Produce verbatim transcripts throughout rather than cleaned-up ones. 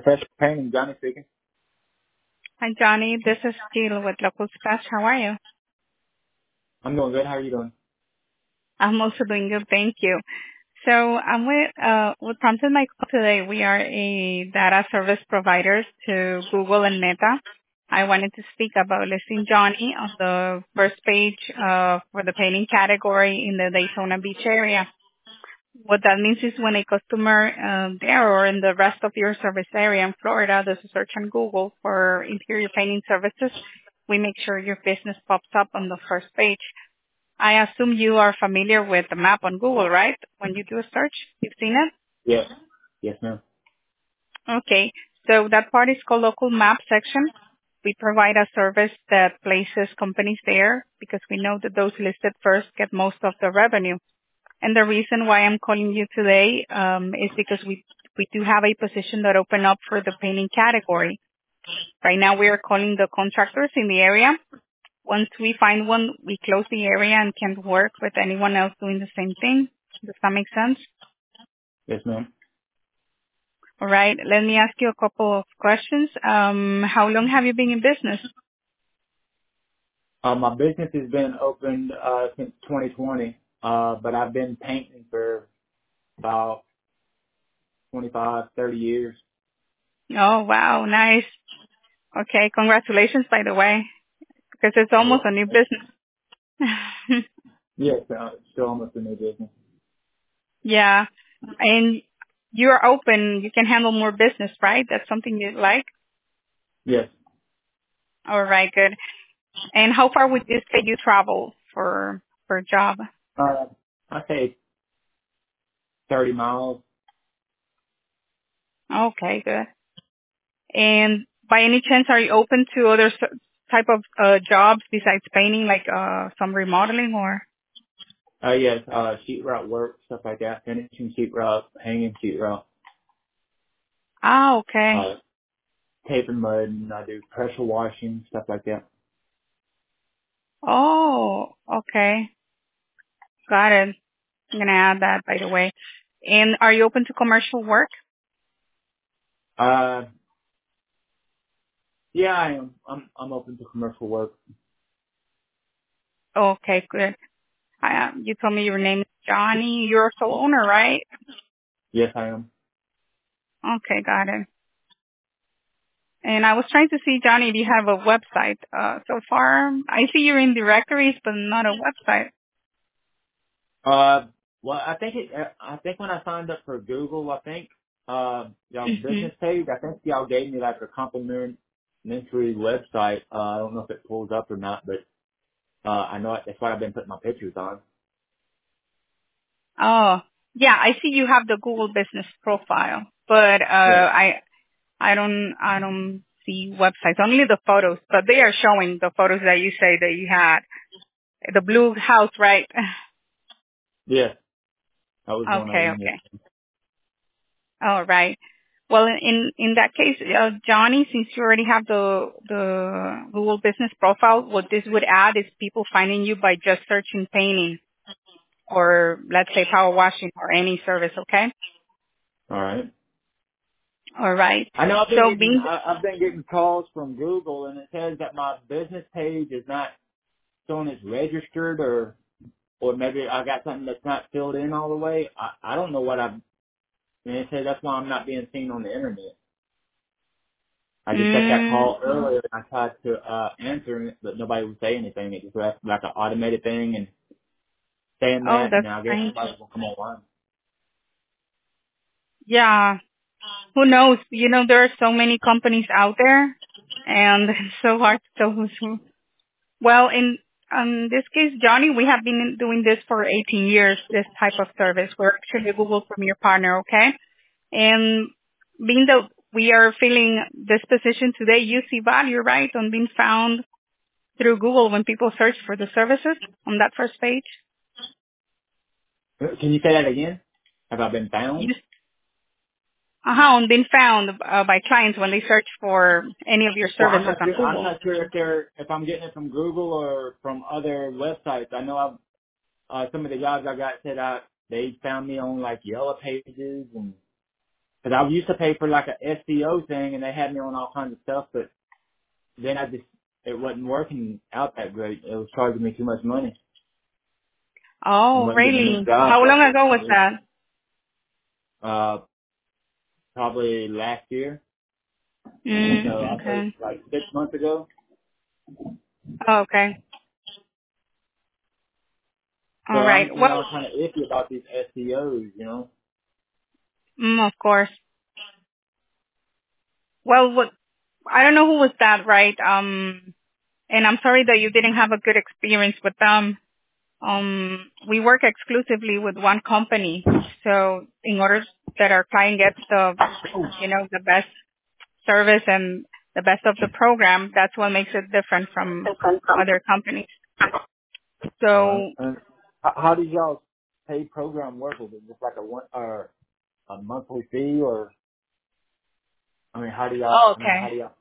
Professional painting, Johnny speaking. Hi, Johnny. This is Jill with Local Dispatch. How are you? I'm doing good. How are you doing? I'm also doing good, thank you. So I'm with, uh, what prompted my call today, we are a data service providers to Google and Meta. I wanted to speak about listing Johnny on the first page uh, for the painting category in the Daytona Beach area. What that means is when a customer um, there or in the rest of your service area in Florida does a search on Google for interior painting services, we make sure your business pops up on the first page. I assume you are familiar with the map on Google, right? When you do a search, you've seen it? Yes. Yes, ma'am. Okay. So that part is called Local Map section. We provide a service that places companies there because we know that those listed first get most of the revenue. And the reason why I'm calling you today um, is because we we do have a position that opened up for the painting category. Right now we are calling the contractors in the area. Once we find one, we close the area and can't work with anyone else doing the same thing. Does that make sense? Yes, ma'am. All right. Let me ask you a couple of questions. Um, how long have you been in business? Uh, my business has been opened uh, since twenty twenty, uh, but I've been painting for about twenty-five, thirty years. Oh, wow. Nice. Okay. Congratulations, by the way, because it's almost Yeah. a new business. Yes, uh, still almost a new business. Yeah. And you're open. You can handle more business, right? That's something you like? Yes. All right, good. And how far would this take you travel for for a job? Uh, I say thirty miles. Okay, good. And by any chance, are you open to other s- type of uh, jobs besides painting, like uh, some remodeling or? Uh, yes, uh, sheetrock work, stuff like that. Finishing sheetrock, hanging sheetrock, Ah, okay. uh, taping mud, and I do pressure washing, stuff like that. Oh, okay. Got it. I'm gonna add that, by the way. And are you open to commercial work? Uh, yeah, I am. I'm, I'm open to commercial work. Okay, good. I, um, you told me your name is Johnny. You're a sole owner, right? Yes, I am. Okay, got it. And I was trying to see, Johnny, if you have a website. Uh, so far, I see you're in directories, but not a website. Uh, well, I think it. I think when I signed up for Google, I think uh, y'all's hmm business page. I think y'all gave me like a complimentary website. Uh, I don't know if it pulls up or not, but uh, I know it, that's what I've been putting my pictures on. Oh, yeah, I see you have the Google Business profile, but uh, Yes. I I don't I don't see websites. Only the photos, but they are showing the photos that you say that you had. The blue house, right? Yes. I was one of Okay, them. Yes. okay. All right. Well, in in that case, uh, Johnny, since you already have the the Google Business profile, what this would add is people finding you by just searching painting or let's say power washing or any service. Okay. All right. All right. I know I've been So getting being I, I've been getting calls from Google, and it says that my business page is not showing as registered, or or maybe I got something that's not filled in all the way. I I don't know what I've. And it says that's why I'm not being seen on the internet. I just got that mm, call earlier, and I tried to uh answer it, but nobody would say anything. It just was like an automated thing, and saying oh, that, and that's I guess strange. somebody will come online. Yeah. Who knows? You know, there are so many companies out there, and it's so hard to tell who's who. Well, in um, this case, Johnny, we have been doing this for eighteen years, this type of service. We're actually a Google Premier Partner, okay? And being that we are filling this position today, you see value, right, on being found through Google when people search for the services on that first page. Can you say that again? Have I been found? You, uh-huh, on being found uh, by clients when they search for any of your Well, I'm services not on sure. I'm Google. not sure if they're if I'm getting it from Google or from other websites. I know I've uh, some of the jobs I got said I they found me on like Yellow Pages and Because I used to pay for like a S E O thing, and they had me on all kinds of stuff, but then I just, it wasn't working out that great. It was charging me too much money. And Oh, wasn't getting enough really? jobs How long off of ago was it. that? Uh, probably last year. So Mm, I paid okay. like six months ago. Oh, okay. So All right. I'm, you Well, know, kind of iffy about these S E Os, you know. mm, of course. Well, what, I don't know who was that, right? Um, and I'm sorry that you didn't have a good experience with them. Um, we work exclusively with one company. So in order that our client gets the, you know, the best service and the best of the program, that's what makes it different from other companies. All right. So, And how, how does y'all pay program work? Is it just like a one or a monthly fee, or I mean, how do y'all? oh, I mean, how okay. do y'all?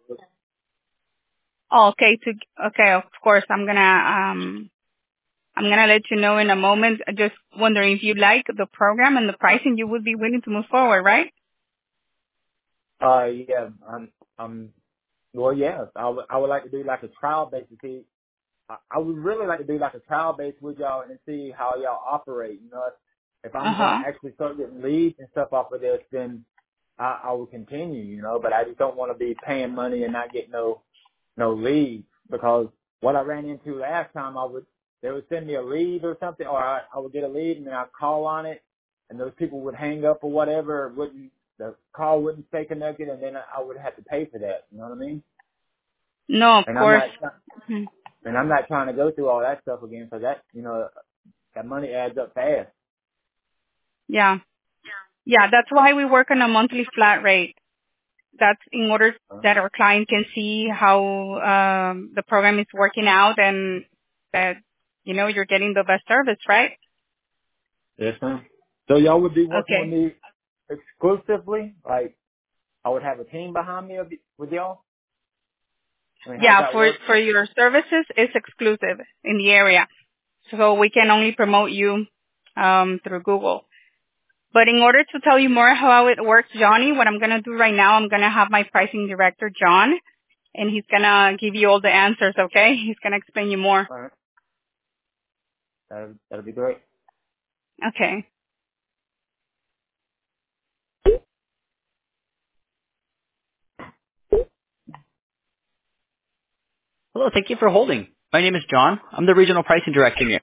Oh, okay. To, okay. Of course, I'm gonna, um, I'm gonna let you know in a moment. Just wondering if you like the program and the pricing, you would be willing to move forward, right? Uh, yeah, I'm, I'm. Well, yes, I would. I would like to do like a trial basis. See, I, I would really like to do like a trial base with y'all and see how y'all operate. You know, if, if Uh I'm going to huh. actually start getting leads and stuff off of this, then I, I will continue. You know, but I just don't want to be paying money and not get no no leads, because what I ran into last time, I would they would send me a lead or something, or I, I would get a lead and then I'd call on it, and those people would hang up or whatever, or wouldn't the call wouldn't stay connected, and then I would have to pay for that. You know what I mean? No, of And I'm course. not Mhm. and I'm not trying to go through all that stuff again, because that you know that money adds up fast. Yeah. Yeah. That's why we work on a monthly flat rate. That's in order Huh? that our client can see how um, the program is working out and that, you know, you're getting the best service, right? Yes, ma'am. So y'all would be working with Okay. me exclusively, like I would have a team behind me of- with y'all. I mean, how does Yeah, that for work? for your services, it's exclusive in the area, so we can only promote you um, through Google. But in order to tell you more how it works, Johnny, what I'm gonna do right now, I'm gonna have my pricing director, John, and he's gonna give you all the answers. Okay? He's gonna explain you more. All right, that'll, that'll be great. Okay. Hello, thank you for holding. My name is John. I'm the regional pricing director here.